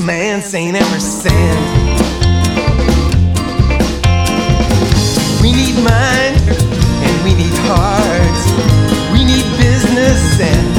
romance ain't ever sent. We need mind and we need heart. We need business and